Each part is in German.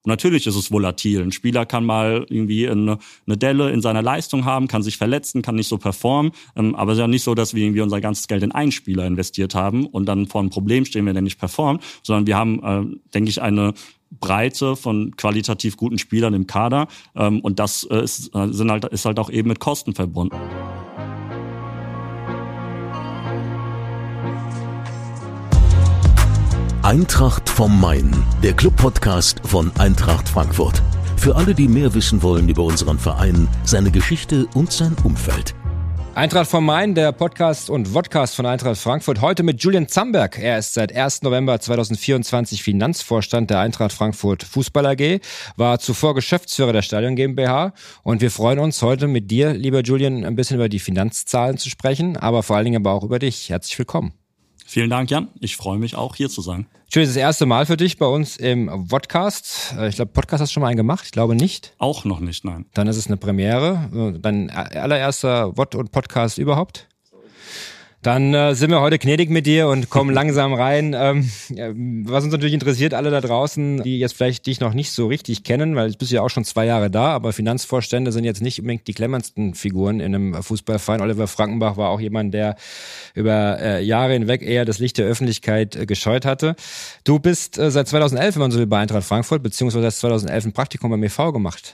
Natürlich ist es volatil. Ein Spieler kann mal irgendwie eine Delle in seiner Leistung haben, kann sich verletzen, kann nicht so performen. Aber es ist ja nicht so, dass wir irgendwie unser ganzes Geld in einen Spieler investiert haben und dann vor einem Problem stehen, wenn der nicht performt, sondern wir haben, denke ich, eine Breite von qualitativ guten Spielern im Kader. Und das ist halt auch eben mit Kosten verbunden. Eintracht vom Main, der Club-Podcast von Eintracht Frankfurt. Für alle, die mehr wissen wollen über unseren Verein, seine Geschichte und sein Umfeld. Eintracht vom Main, der Podcast und Vodcast von Eintracht Frankfurt. Heute mit Julian Zamberg. Er ist seit 1. November 2024 Finanzvorstand der Eintracht Frankfurt Fußball AG, war zuvor Geschäftsführer der Stadion GmbH. Und wir freuen uns heute mit dir, lieber Julian, ein bisschen über die Finanzzahlen zu sprechen, aber vor allen Dingen aber auch über dich. Herzlich willkommen. Vielen Dank, Jan. Ich freue mich auch, hier zu sein. Schön, das erste Mal für dich bei uns im Vodcast. Ich glaube, Podcast hast du schon mal einen gemacht? Ich glaube nicht. Auch noch nicht, nein. Dann ist es eine Premiere. Dein allererster Vod und Podcast überhaupt? Dann sind wir heute gnädig mit dir und kommen langsam rein. Was uns natürlich interessiert, alle da draußen, die jetzt vielleicht dich noch nicht so richtig kennen, weil jetzt bist du ja auch schon 2 Jahre da, aber Finanzvorstände sind jetzt nicht unbedingt die klemmerndsten Figuren in einem Fußballverein. Oliver Frankenbach war auch jemand, der über Jahre hinweg eher das Licht der Öffentlichkeit gescheut hatte. Du bist seit 2011, wenn man so will, bei Eintracht Frankfurt, beziehungsweise seit 2011 ein Praktikum beim e.V. gemacht.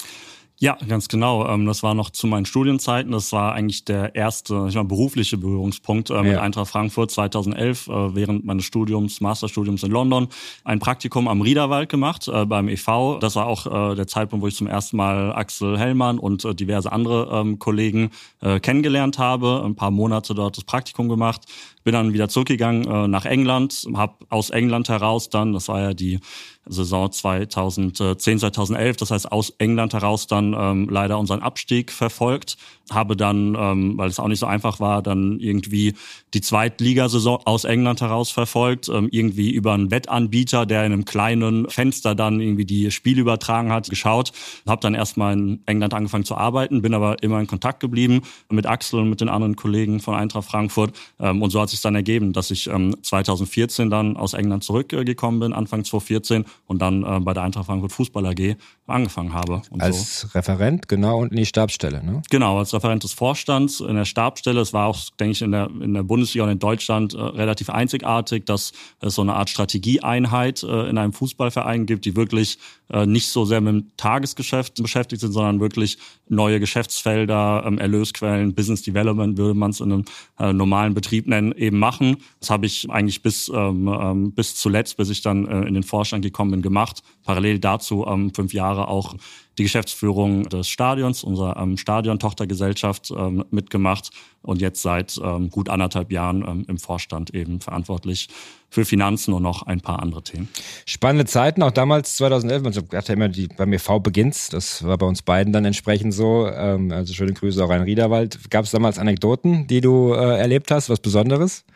Ja, ganz genau. Das war noch zu meinen Studienzeiten. Das war eigentlich der erste, berufliche Berührungspunkt mit Eintracht Frankfurt 2011 während meines Studiums, Masterstudiums in London. Ein Praktikum am Riederwald gemacht beim e.V. Das war auch der Zeitpunkt, wo ich zum ersten Mal Axel Hellmann und diverse andere Kollegen kennengelernt habe. Ein paar Monate dort das Praktikum gemacht. Bin dann wieder zurückgegangen nach England, habe aus England heraus dann, das war ja die Saison 2010, 2011, das heißt aus England heraus dann leider unseren Abstieg verfolgt. Habe dann, weil es auch nicht so einfach war, dann irgendwie die Zweitligasaison aus England heraus verfolgt, irgendwie über einen Wettanbieter, der in einem kleinen Fenster dann irgendwie die Spiele übertragen hat, geschaut. Habe dann erstmal in England angefangen zu arbeiten, bin aber immer in Kontakt geblieben mit Axel und mit den anderen Kollegen von Eintracht Frankfurt. Und so hat sich dann ergeben, dass ich 2014 dann aus England zurückgekommen bin, Anfang 2014 und dann bei der Eintracht Frankfurt Fußball AG angefangen habe. Und als Referent, genau, und in die Stabsstelle, ne? Genau, als Referent des Vorstands in der Stabsstelle. Es war auch, denke ich, in der Bundesliga und in Deutschland relativ einzigartig, dass es so eine Art Strategieeinheit in einem Fußballverein gibt, die wirklich nicht so sehr mit dem Tagesgeschäft beschäftigt sind, sondern wirklich neue Geschäftsfelder, Erlösquellen, Business Development, würde man es in einem normalen Betrieb nennen, eben machen. Das habe ich eigentlich bis zuletzt, bis ich dann in den Vorstand gekommen bin, gemacht. Parallel dazu 5 Jahre auch die Geschäftsführung des Stadions, unserer Stadion-Tochtergesellschaft mitgemacht und jetzt seit gut 1,5 Jahren im Vorstand eben verantwortlich für Finanzen und noch ein paar andere Themen. Spannende Zeiten, auch damals 2011, man sagt ja immer, beim e.V. beginnt's, das war bei uns beiden dann entsprechend so, also schöne Grüße auch an Riederwald. Gab es damals Anekdoten, die du erlebt hast, was Besonderes?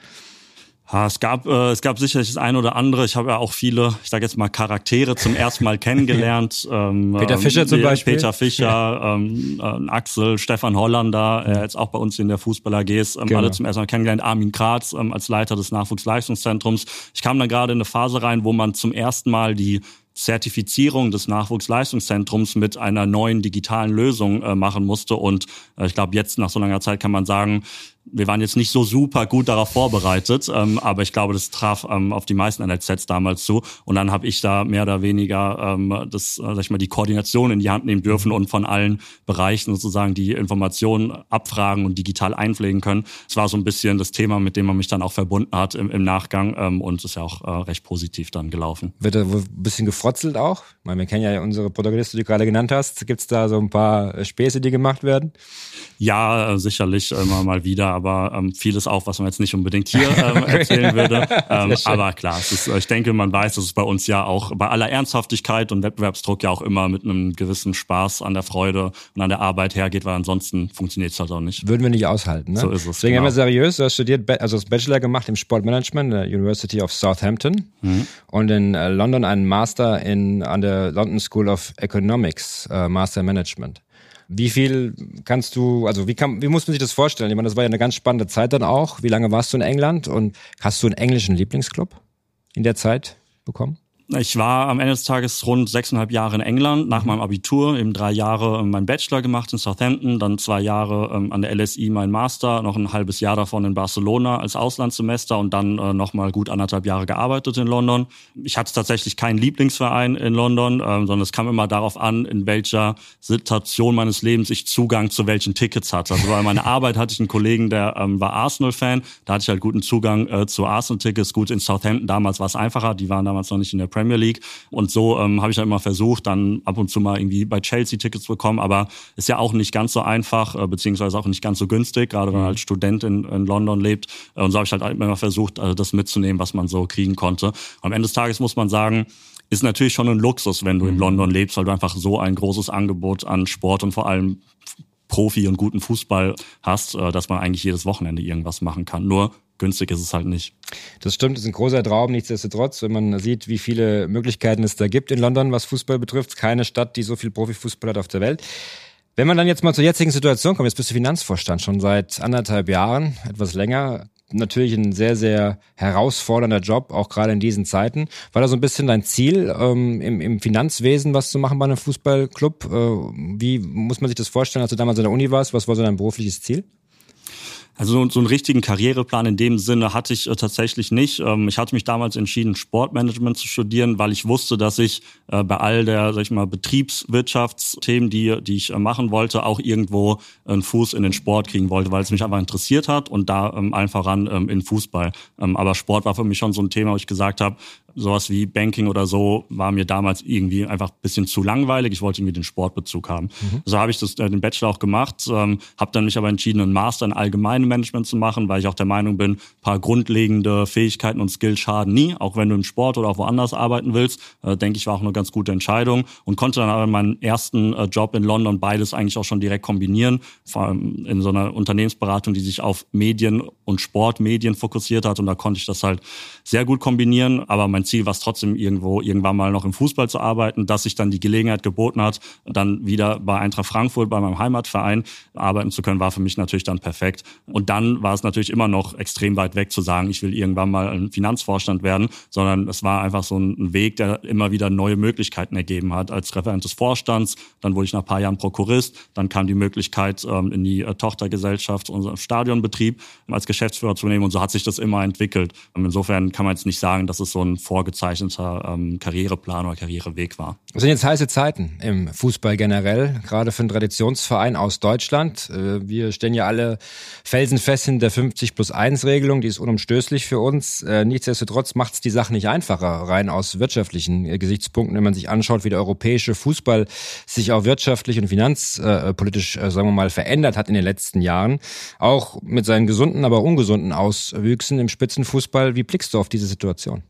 Es gab sicherlich das eine oder andere. Ich habe ja auch viele, ich sage jetzt mal, Charaktere zum ersten Mal kennengelernt. Peter Fischer zum Beispiel. Peter Fischer, Axel, Stefan Hollander, jetzt auch bei uns in der Fußball AG ist, genau. Alle zum ersten Mal kennengelernt. Armin Kratz als Leiter des Nachwuchsleistungszentrums. Ich kam dann gerade in eine Phase rein, wo man zum ersten Mal die Zertifizierung des Nachwuchsleistungszentrums mit einer neuen digitalen Lösung machen musste. Und ich glaube, jetzt nach so langer Zeit kann man sagen, wir waren jetzt nicht so super gut darauf vorbereitet, aber ich glaube, das traf auf die meisten NLZs damals zu. Und dann habe ich da mehr oder weniger die Koordination in die Hand nehmen dürfen und von allen Bereichen sozusagen die Informationen abfragen und digital einpflegen können. Das war so ein bisschen das Thema, mit dem man mich dann auch verbunden hat im Nachgang und ist ja auch recht positiv dann gelaufen. Wird da ein bisschen gefrotzelt auch? Ich meine, wir kennen ja unsere Protagonisten, die du gerade genannt hast. Gibt es da so ein paar Späße, die gemacht werden? Ja, sicherlich immer mal wieder, aber vieles auch, was man jetzt nicht unbedingt hier erzählen würde. Aber klar, ich denke, man weiß, dass es bei uns ja auch bei aller Ernsthaftigkeit und Wettbewerbsdruck ja auch immer mit einem gewissen Spaß an der Freude und an der Arbeit hergeht, weil ansonsten funktioniert es halt auch nicht. Würden wir nicht aushalten, ne? So ist es. Deswegen haben wir seriös, du hast studiert, also das Bachelor gemacht im Sportmanagement an der University of Southampton und in London einen Master an der London School of Economics, Master Management. Wie viel kannst du, also wie muss man sich das vorstellen? Ich meine, das war ja eine ganz spannende Zeit dann auch. Wie lange warst du in England und hast du einen englischen Lieblingsclub in der Zeit bekommen? Ich war am Ende des Tages rund 6,5 Jahre in England, nach meinem Abitur, eben 3 Jahre meinen Bachelor gemacht in Southampton, dann 2 Jahre an der LSI mein Master, noch ein halbes Jahr davon in Barcelona als Auslandssemester und dann nochmal gut 1,5 Jahre gearbeitet in London. Ich hatte tatsächlich keinen Lieblingsverein in London, sondern es kam immer darauf an, in welcher Situation meines Lebens ich Zugang zu welchen Tickets hatte. Also bei meiner Arbeit hatte ich einen Kollegen, der war Arsenal-Fan, da hatte ich halt guten Zugang zu Arsenal-Tickets. Gut, in Southampton damals war es einfacher, die waren damals noch nicht in der Premier League und so habe ich halt immer versucht, dann ab und zu mal irgendwie bei Chelsea Tickets zu bekommen, aber ist ja auch nicht ganz so einfach, beziehungsweise auch nicht ganz so günstig, gerade wenn man als Student in London lebt und so habe ich halt immer versucht, das mitzunehmen, was man so kriegen konnte. Am Ende des Tages muss man sagen, ist natürlich schon ein Luxus, wenn du in London lebst, weil du einfach so ein großes Angebot an Sport und vor allem Profi und guten Fußball hast, dass man eigentlich jedes Wochenende irgendwas machen kann. Nur günstig ist es halt nicht. Das stimmt, das ist ein großer Traum. Nichtsdestotrotz, wenn man sieht, wie viele Möglichkeiten es da gibt in London, was Fußball betrifft, keine Stadt, die so viel Profifußball hat auf der Welt. Wenn man dann jetzt mal zur jetzigen Situation kommt, jetzt bist du Finanzvorstand, schon seit 1,5 Jahren, etwas länger. Natürlich ein sehr, sehr herausfordernder Job, auch gerade in diesen Zeiten. War da so ein bisschen dein Ziel, im Finanzwesen was zu machen bei einem Fußballclub? Wie muss man sich das vorstellen, als du damals an der Uni warst? Was war so dein berufliches Ziel? Also so einen richtigen Karriereplan in dem Sinne hatte ich tatsächlich nicht. Ich hatte mich damals entschieden, Sportmanagement zu studieren, weil ich wusste, dass ich bei all der, sag ich mal, Betriebswirtschaftsthemen, die ich machen wollte, auch irgendwo einen Fuß in den Sport kriegen wollte, weil es mich einfach interessiert hat und da allen voran in Fußball. Aber Sport war für mich schon so ein Thema, wo ich gesagt habe, sowas wie Banking oder so war mir damals irgendwie einfach ein bisschen zu langweilig. Ich wollte irgendwie den Sportbezug haben. So habe ich den Bachelor auch gemacht, habe dann mich aber entschieden, einen Master in allgemeinem Management zu machen, weil ich auch der Meinung bin, ein paar grundlegende Fähigkeiten und Skills schaden nie. Auch wenn du im Sport oder auch woanders arbeiten willst, denke ich, war auch eine ganz gute Entscheidung und konnte dann aber in meinem ersten Job in London beides eigentlich auch schon direkt kombinieren. Vor allem in so einer Unternehmensberatung, die sich auf Medien und Sportmedien fokussiert hat und da konnte ich das halt sehr gut kombinieren. Aber mein Ziel war es trotzdem irgendwann mal noch im Fußball zu arbeiten, dass sich dann die Gelegenheit geboten hat, dann wieder bei Eintracht Frankfurt, bei meinem Heimatverein arbeiten zu können, war für mich natürlich dann perfekt. Und dann war es natürlich immer noch extrem weit weg zu sagen, ich will irgendwann mal ein Finanzvorstand werden, sondern es war einfach so ein Weg, der immer wieder neue Möglichkeiten ergeben hat. Als Referent des Vorstands, dann wurde ich nach ein paar Jahren Prokurist, dann kam die Möglichkeit, in die Tochtergesellschaft, unseren Stadionbetrieb als Geschäftsführer zu nehmen und so hat sich das immer entwickelt. Insofern kann man jetzt nicht sagen, dass es so ein vorgezeichneter Karriereplan oder Karriereweg war. Es sind jetzt heiße Zeiten im Fußball generell, gerade für einen Traditionsverein aus Deutschland. Wir stehen ja alle felsenfest in der 50+1-Regelung, die ist unumstößlich für uns. Nichtsdestotrotz macht es die Sache nicht einfacher, rein aus wirtschaftlichen Gesichtspunkten, wenn man sich anschaut, wie der europäische Fußball sich auch wirtschaftlich und finanzpolitisch, sagen wir mal, verändert hat in den letzten Jahren. Auch mit seinen gesunden, aber ungesunden Auswüchsen im Spitzenfußball. Wie blickst du auf diese Situation?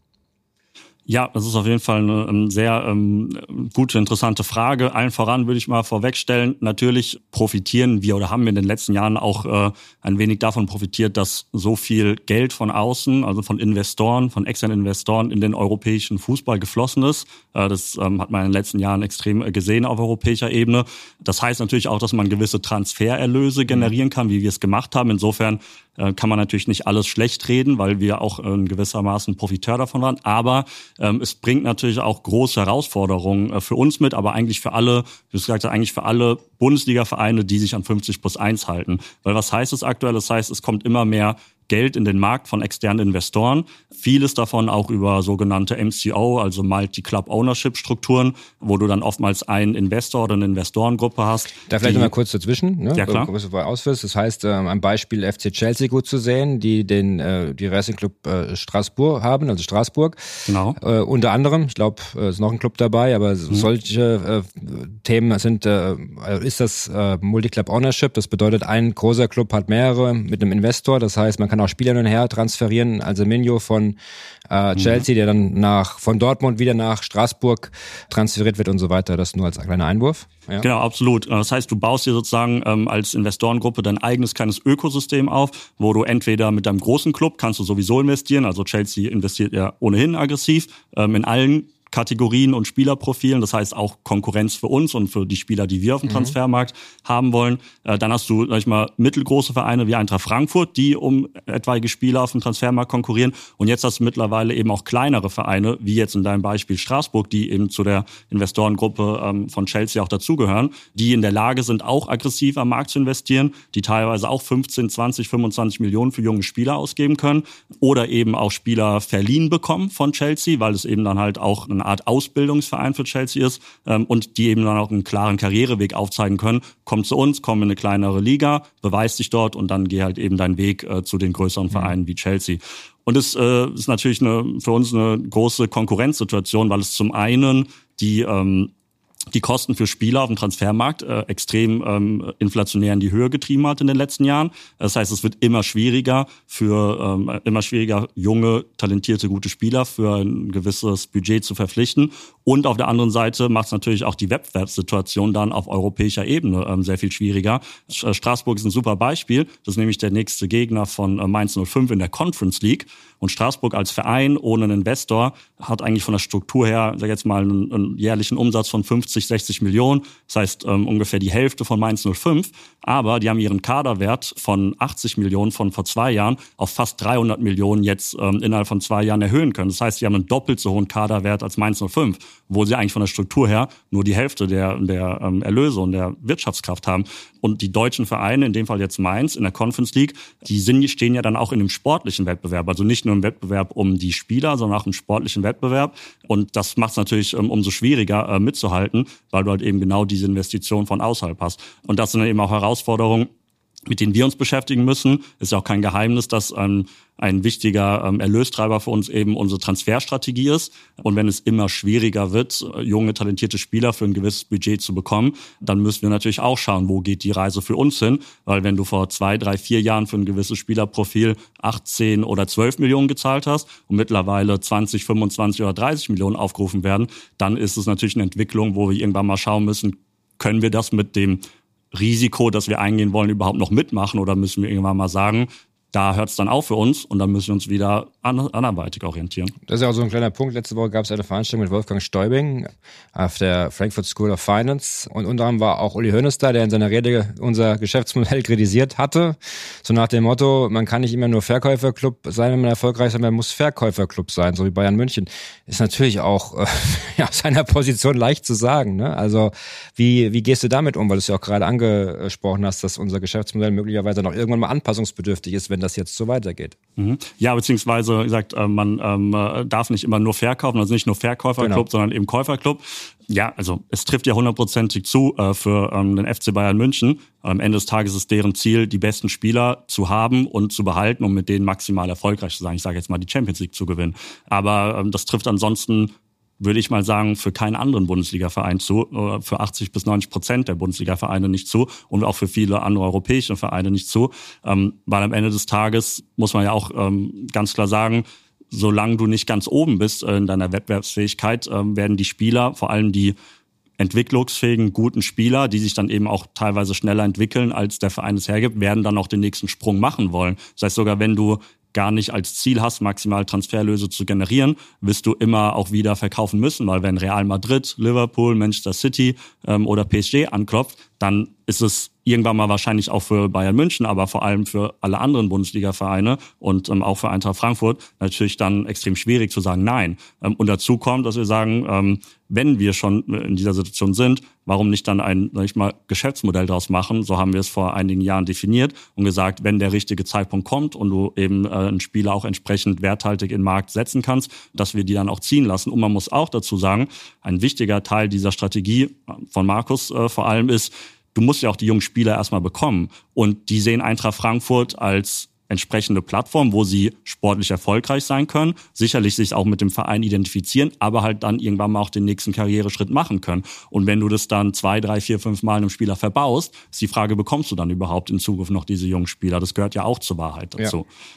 Ja, das ist auf jeden Fall eine sehr gute, interessante Frage. Allen voran würde ich mal vorwegstellen, natürlich profitieren wir oder haben wir in den letzten Jahren auch ein wenig davon profitiert, dass so viel Geld von außen, also von Investoren, von externen Investoren in den europäischen Fußball geflossen ist. Das hat man in den letzten Jahren extrem gesehen auf europäischer Ebene. Das heißt natürlich auch, dass man gewisse Transfererlöse generieren kann, wie wir es gemacht haben. Insofern kann man natürlich nicht alles schlecht reden, weil wir auch in gewissermaßen Profiteur davon waren. Aber es bringt natürlich auch große Herausforderungen für uns mit, aber eigentlich für alle, wie gesagt, eigentlich für alle Bundesliga-Vereine, die sich an 50+1 halten. Weil was heißt es aktuell? Das heißt, es kommt immer mehr Geld in den Markt von externen Investoren. Vieles davon auch über sogenannte MCO, also Multi-Club-Ownership-Strukturen, wo du dann oftmals einen Investor oder eine Investorengruppe hast. Da vielleicht noch mal kurz dazwischen, ne? Ja, klar. Ausführst. Das heißt, am Beispiel FC Chelsea gut zu sehen, die die Racing Club Straßburg haben, also Straßburg. Genau. Unter anderem, ich glaube, ist noch ein Club dabei, aber solche Themen ist das Multi-Club-Ownership. Das bedeutet, ein großer Club hat mehrere mit einem Investor. Das heißt, man kann auch Spieler hin und her transferieren. Also Minho von Chelsea, der dann von Dortmund wieder nach Straßburg transferiert wird und so weiter. Das nur als kleiner Einwurf. Ja. Genau, absolut. Das heißt, du baust dir sozusagen als Investorengruppe dein eigenes kleines Ökosystem auf, wo du entweder mit deinem großen Club kannst du sowieso investieren, also Chelsea investiert ja ohnehin aggressiv in allen Kategorien und Spielerprofilen, das heißt auch Konkurrenz für uns und für die Spieler, die wir auf dem Transfermarkt haben wollen. Dann hast du, sag ich mal, mittelgroße Vereine wie Eintracht Frankfurt, die um etwaige Spieler auf dem Transfermarkt konkurrieren. Und jetzt hast du mittlerweile eben auch kleinere Vereine, wie jetzt in deinem Beispiel Straßburg, die eben zu der Investorengruppe von Chelsea auch dazugehören, die in der Lage sind, auch aggressiv am Markt zu investieren, die teilweise auch 15, 20, 25 Millionen für junge Spieler ausgeben können oder eben auch Spieler verliehen bekommen von Chelsea, weil es eben dann halt auch eine Art Ausbildungsverein für Chelsea ist und die eben dann auch einen klaren Karriereweg aufzeigen können. Komm zu uns, komm in eine kleinere Liga, beweis dich dort und dann geh halt eben deinen Weg zu den größeren Vereinen wie Chelsea. Und es ist natürlich für uns eine große Konkurrenzsituation, weil es zum einen die Kosten für Spieler auf dem Transfermarkt extrem inflationär in die Höhe getrieben hat in den letzten Jahren. Das heißt, es wird immer schwieriger junge, talentierte, gute Spieler für ein gewisses Budget zu verpflichten. Und auf der anderen Seite macht es natürlich auch die Wettbewerbssituation dann auf europäischer Ebene sehr viel schwieriger. Straßburg ist ein super Beispiel. Das ist nämlich der nächste Gegner von Mainz 05 in der Conference League. Und Straßburg als Verein ohne einen Investor hat eigentlich von der Struktur her, sag jetzt mal, einen jährlichen Umsatz von 50, 60 Millionen. Das heißt ungefähr die Hälfte von Mainz 05. Aber die haben ihren Kaderwert von 80 Millionen von vor 2 Jahren auf fast 300 Millionen jetzt innerhalb von 2 Jahren erhöhen können. Das heißt, sie haben einen doppelt so hohen Kaderwert als Mainz 05, wo sie eigentlich von der Struktur her nur die Hälfte der Erlöse und der Wirtschaftskraft haben. Und die deutschen Vereine, in dem Fall jetzt Mainz in der Conference League, die stehen ja dann auch in einem sportlichen Wettbewerb. Also nicht nur im Wettbewerb um die Spieler, sondern auch im sportlichen Wettbewerb. Und das macht es natürlich umso schwieriger mitzuhalten, weil du halt eben genau diese Investition von außerhalb hast. Und das sind dann eben auch Herausforderungen, mit denen wir uns beschäftigen müssen. Ist ja auch kein Geheimnis, dass ein wichtiger Erlöstreiber für uns eben unsere Transferstrategie ist. Und wenn es immer schwieriger wird, junge, talentierte Spieler für ein gewisses Budget zu bekommen, dann müssen wir natürlich auch schauen, wo geht die Reise für uns hin. Weil wenn du vor 2, 3, 4 Jahren für ein gewisses Spielerprofil 18 oder 12 Millionen gezahlt hast und mittlerweile 20, 25 oder 30 Millionen aufgerufen werden, dann ist es natürlich eine Entwicklung, wo wir irgendwann mal schauen müssen, können wir das mit dem Risiko, das wir eingehen wollen, überhaupt noch mitmachen oder müssen wir irgendwann mal sagen, da hört es dann auf für uns und dann müssen wir uns wieder anderweitig orientieren. Das ist ja auch so ein kleiner Punkt. Letzte Woche gab es eine Veranstaltung mit Wolfgang Stäubing auf der Frankfurt School of Finance und unter anderem war auch Uli Hoeneß da, der in seiner Rede unser Geschäftsmodell kritisiert hatte. So nach dem Motto, man kann nicht immer nur Verkäuferclub sein, wenn man erfolgreich sein, man muss Verkäuferclub sein, so wie Bayern München. Ist natürlich auch aus seiner Position leicht zu sagen. Ne? Also wie gehst du damit um, weil du es ja auch gerade angesprochen hast, dass unser Geschäftsmodell möglicherweise noch irgendwann mal anpassungsbedürftig ist, wenn das jetzt so weitergeht. Ja, beziehungsweise, wie gesagt, man darf nicht immer nur verkaufen, also nicht nur Verkäuferclub, sondern eben Käuferclub. Ja, also es trifft ja 100%ig zu für den FC Bayern München. Am Ende des Tages ist deren Ziel, die besten Spieler zu haben und zu behalten, um mit denen maximal erfolgreich zu sein. Ich sage jetzt mal, die Champions League zu gewinnen. Aber das trifft ansonsten, würde ich mal sagen, für keinen anderen Bundesliga-Verein zu, für 80-90% der Bundesliga-Vereine nicht zu und auch für viele andere europäische Vereine nicht zu, weil am Ende des Tages muss man ja auch ganz klar sagen, solange du nicht ganz oben bist in deiner Wettbewerbsfähigkeit, werden die Spieler, vor allem die entwicklungsfähigen, guten Spieler, die sich dann eben auch teilweise schneller entwickeln, als der Verein es hergibt, werden dann auch den nächsten Sprung machen wollen. Das heißt, sogar wenn du gar nicht als Ziel hast, maximal Transferlöse zu generieren, wirst du immer auch wieder verkaufen müssen, weil wenn Real Madrid, Liverpool, Manchester City oder PSG anklopft, dann ist es irgendwann mal wahrscheinlich auch für Bayern München, aber vor allem für alle anderen Bundesliga-Vereine und auch für Eintracht Frankfurt natürlich dann extrem schwierig zu sagen Nein. Und dazu kommt, dass wir sagen, wenn wir schon in dieser Situation sind, warum nicht dann ein, sag ich mal, Geschäftsmodell daraus machen? So haben wir es vor einigen Jahren definiert und gesagt, wenn der richtige Zeitpunkt kommt und du eben einen Spieler auch entsprechend werthaltig in den Markt setzen kannst, dass wir die dann auch ziehen lassen. Und man muss auch dazu sagen, ein wichtiger Teil dieser Strategie von Markus vor allem ist, du musst ja auch die jungen Spieler erstmal bekommen. Und die sehen Eintracht Frankfurt als entsprechende Plattform, wo sie sportlich erfolgreich sein können, sicherlich sich auch mit dem Verein identifizieren, aber halt dann irgendwann mal auch den nächsten Karriereschritt machen können. Und wenn du das dann 2, 3, 4, 5 Mal einem Spieler verbaust, ist die Frage, bekommst du dann überhaupt in Zukunft noch diese jungen Spieler? Das gehört ja auch zur Wahrheit dazu. Ja.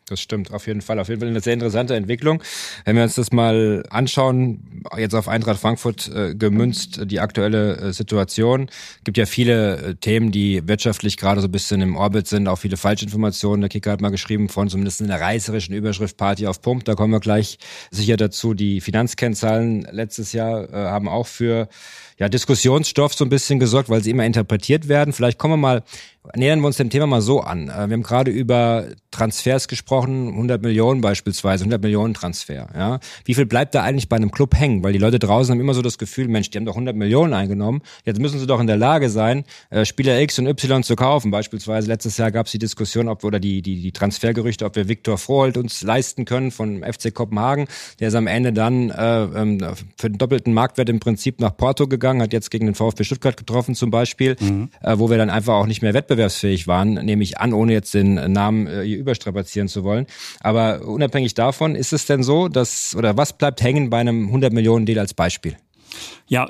Das stimmt, auf jeden Fall. Auf jeden Fall eine sehr interessante Entwicklung. Wenn wir uns das mal anschauen, jetzt auf Eintracht Frankfurt gemünzt, die aktuelle Situation. Gibt ja viele Themen, die wirtschaftlich gerade so ein bisschen im Orbit sind, auch viele Falschinformationen. Der Kicker hat mal geschrieben von zumindest einer reißerischen Überschrift Party auf Pump. Da kommen wir gleich sicher dazu. Die Finanzkennzahlen letztes Jahr haben auch für Diskussionsstoff so ein bisschen gesorgt, weil sie immer interpretiert werden. Vielleicht nähern wir uns dem Thema mal so an. Wir haben gerade über Transfers gesprochen, 100 Millionen beispielsweise, 100 Millionen Transfer. Ja? Wie viel bleibt da eigentlich bei einem Club hängen? Weil die Leute draußen haben immer so das Gefühl, Mensch, die haben doch 100 Millionen eingenommen. Jetzt müssen sie doch in der Lage sein, Spieler X und Y zu kaufen. Beispielsweise letztes Jahr gab es die Diskussion, die Transfergerüchte, ob wir Viktor Froholt uns leisten können von FC Kopenhagen. Der ist am Ende dann für den doppelten Marktwert im Prinzip nach Porto gegangen, hat jetzt gegen den VfB Stuttgart getroffen zum Beispiel, wo wir dann einfach auch nicht mehr wettbewerbsfähig waren, nehme ich an, ohne jetzt den Namen hier überstrapazieren zu wollen. Aber unabhängig davon, ist es denn so, was bleibt hängen bei einem 100-Millionen-Deal als Beispiel? Ja,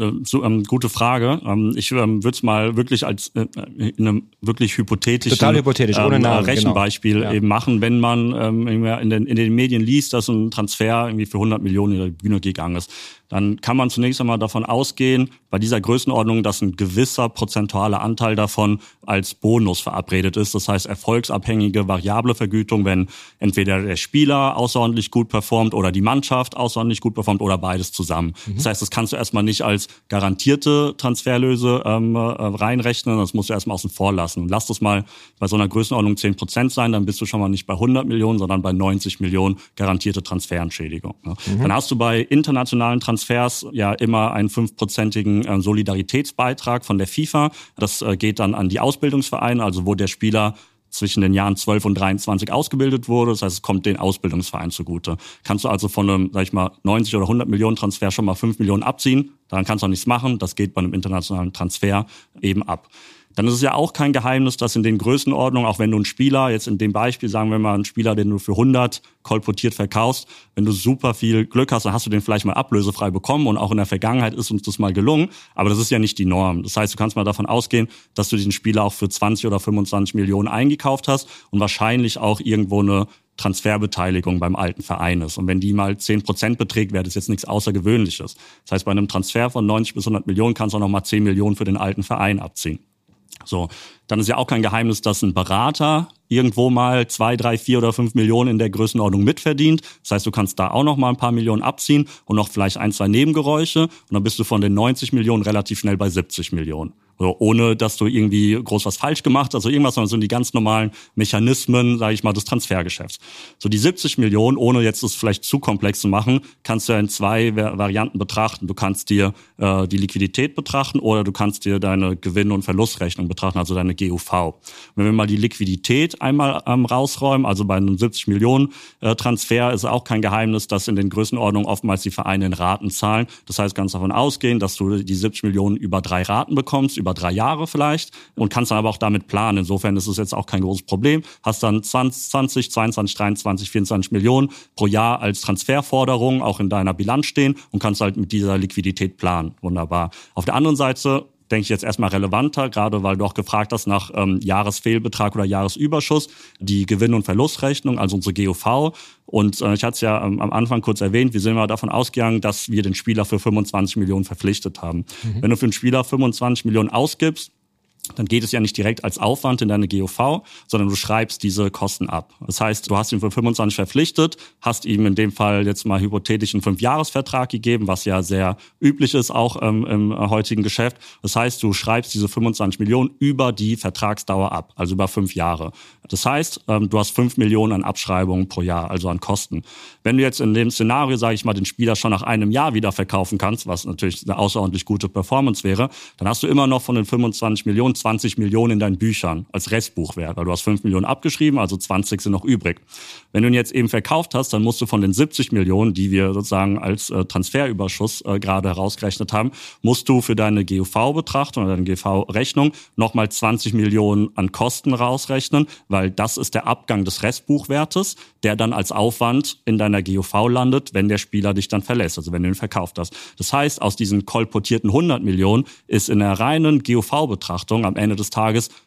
gute Frage. Ich würde es mal wirklich als in einem wirklich hypothetischen, total hypothetisch, ohne Namen, Rechenbeispiel eben machen, wenn man in den Medien liest, dass ein Transfer irgendwie für 100 Millionen in die Bühne gegangen ist. Dann kann man zunächst einmal davon ausgehen, bei dieser Größenordnung, dass ein gewisser prozentualer Anteil davon als Bonus verabredet ist. Das heißt, erfolgsabhängige variable Vergütung, wenn entweder der Spieler außerordentlich gut performt oder die Mannschaft außerordentlich gut performt oder beides zusammen. Das heißt, das kannst du erstmal nicht als garantierte Transferlöse reinrechnen, das musst du erstmal außen vor lassen. Und lass das mal bei so einer Größenordnung 10% sein, dann bist du schon mal nicht bei 100 Millionen, sondern bei 90 Millionen garantierte Transferentschädigung. Dann hast du bei internationalen Transfers ja immer einen 5%igen Solidaritätsbeitrag von der FIFA. Das geht dann an die Ausbildungsvereine, also wo der Spieler zwischen den Jahren 12 und 23 ausgebildet wurde. Das heißt, es kommt den Ausbildungsverein zugute. Kannst du also von einem, 90 oder 100 Millionen Transfer schon mal 5 Millionen abziehen. Daran kannst du auch nichts machen. Das geht bei einem internationalen Transfer eben ab. Dann ist es ja auch kein Geheimnis, dass in den Größenordnungen, auch wenn du einen Spieler, jetzt in dem Beispiel sagen wir mal einen Spieler, den du für 100 kolportiert verkaufst, wenn du super viel Glück hast, dann hast du den vielleicht mal ablösefrei bekommen und auch in der Vergangenheit ist uns das mal gelungen, aber das ist ja nicht die Norm. Das heißt, du kannst mal davon ausgehen, dass du diesen Spieler auch für 20 oder 25 Millionen eingekauft hast und wahrscheinlich auch irgendwo eine Transferbeteiligung beim alten Verein ist. Und wenn die mal 10% beträgt, wäre das jetzt nichts Außergewöhnliches. Das heißt, bei einem Transfer von 90 bis 100 Millionen kannst du auch noch mal 10 Millionen für den alten Verein abziehen. So, dann ist ja auch kein Geheimnis, dass ein Berater irgendwo mal 2, 3, 4 oder 5 Millionen in der Größenordnung mitverdient. Das heißt, du kannst da auch noch mal ein paar Millionen abziehen und noch vielleicht 1, 2 Nebengeräusche. Und dann bist du von den 90 Millionen relativ schnell bei 70 Millionen. Also ohne, dass du irgendwie groß was falsch gemacht hast, also irgendwas, sondern so die ganz normalen Mechanismen, sage ich mal, des Transfergeschäfts. So die 70 Millionen, ohne jetzt das vielleicht zu komplex zu machen, kannst du ja in 2 Varianten betrachten. Du kannst dir die Liquidität betrachten oder du kannst dir deine Gewinn- und Verlustrechnung betrachten, also deine GUV. Wenn wir mal die Liquidität einmal rausräumen, also bei einem 70 Millionen Transfer ist auch kein Geheimnis, dass in den Größenordnungen oftmals die Vereine in Raten zahlen. Das heißt, kannst davon ausgehen, dass du die 70 Millionen über 3 Raten bekommst, über 3 Jahre vielleicht und kannst dann aber auch damit planen. Insofern ist es jetzt auch kein großes Problem. Hast dann 20, 22, 23, 24 Millionen pro Jahr als Transferforderung auch in deiner Bilanz stehen und kannst halt mit dieser Liquidität planen. Wunderbar. Auf der anderen Seite denke ich jetzt erstmal relevanter, gerade weil du auch gefragt hast nach Jahresfehlbetrag oder Jahresüberschuss, die Gewinn- und Verlustrechnung, also unsere GUV. Und ich hatte es ja am Anfang kurz erwähnt, wir sind mal davon ausgegangen, dass wir den Spieler für 25 Millionen verpflichtet haben. Wenn du für einen Spieler 25 Millionen ausgibst, dann geht es ja nicht direkt als Aufwand in deine GUV, sondern du schreibst diese Kosten ab. Das heißt, du hast ihn für 25 verpflichtet, hast ihm in dem Fall jetzt mal hypothetisch einen 5-Jahres-Vertrag gegeben, was ja sehr üblich ist, auch im heutigen Geschäft. Das heißt, du schreibst diese 25 Millionen über die Vertragsdauer ab, also über 5 Jahre. Das heißt, du hast 5 Millionen an Abschreibungen pro Jahr, also an Kosten. Wenn du jetzt in dem Szenario, sage ich mal, den Spieler schon nach einem Jahr wieder verkaufen kannst, was natürlich eine außerordentlich gute Performance wäre, dann hast du immer noch von den 25 Millionen 20 Millionen in deinen Büchern als Restbuchwert, weil du hast 5 Millionen abgeschrieben, also 20 sind noch übrig. Wenn du ihn jetzt eben verkauft hast, dann musst du von den 70 Millionen, die wir sozusagen als Transferüberschuss gerade herausgerechnet haben, musst du für deine GUV-Betrachtung oder deine GUV-Rechnung nochmal 20 Millionen an Kosten rausrechnen, weil das ist der Abgang des Restbuchwertes, der dann als Aufwand in deiner GUV landet, wenn der Spieler dich dann verlässt, also wenn du ihn verkauft hast. Das heißt, aus diesen kolportierten 100 Millionen ist in der reinen GUV-Betrachtung am Ende des Tages